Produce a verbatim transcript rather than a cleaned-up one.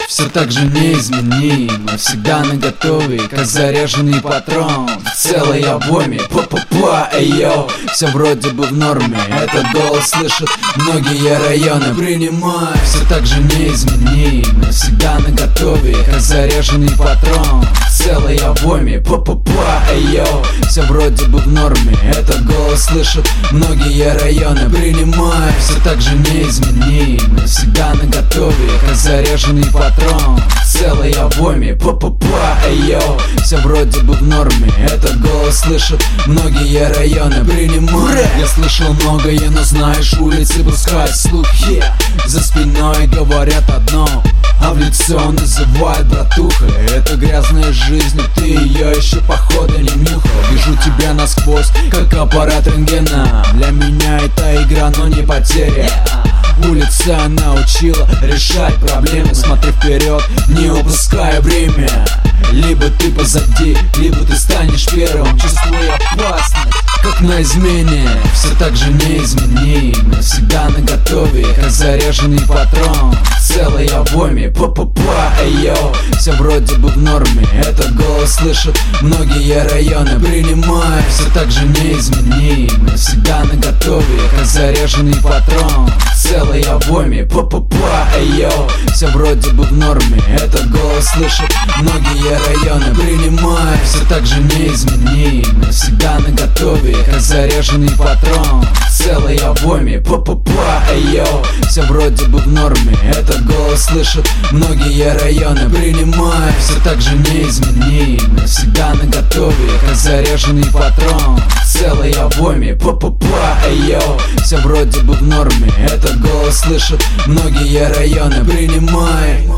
все так же неизменимо, всегда наготове, как заряженный патрон в целой обойме. Па-па-па, эй-йоу, все вроде бы в норме, этот голос слышат многие районы. Принимай, все так же неизменимо, всегда наготове, как заряженный патрон в целой обойме. Па-па-па, эй-йоу, все вроде бы в норме, этот голос слышат многие районы. Принимай, все так же неизменимо, всегда наготове, как заряженный патрон в целой обойме. Па-па-па, эй-йоу, все вроде бы в норме, этот голос слышат многие районы. Принимай, я слышал многое, но знаешь, улицы пускают слухи, за спиной говорят одно, а в лицо называют братухой. Это грязная жизнь, ты ее еще походу не нюхал. Вижу тебя насквозь, как аппарат рентгена. Для меня это игра, но не потеря. Улица научила решать проблемы. Смотри вперед, не упускай время. Либо ты позади, либо ты станешь первым. Чувствуй опасность, как на измене, все так же неизменимо, всегда наготове, как заряженный патрон в целой обойме. Па-па-па, эй-йоу, все вроде бы в норме, этот голос слышат многие районы. Принимай, все так же неизменимо, всегда наготове, как заряженный патрон в целой обойме. Па-па-па, эй-йоу, все вроде бы в норме, этот голос слышат многие районы. Принимай, все так же неизменимо, всегда наготове, как заряженный патрон в целой обойме. Па-па-па, эй-йоу, все вроде бы в норме, этот голос слышат многие районы. Принимай, все так же неизменимо, всегда наготове, как заряженный патрон в целой обойме. Па-па-па, эй-йоу, все вроде бы в норме, этот голос слышат многие районы. Принимай.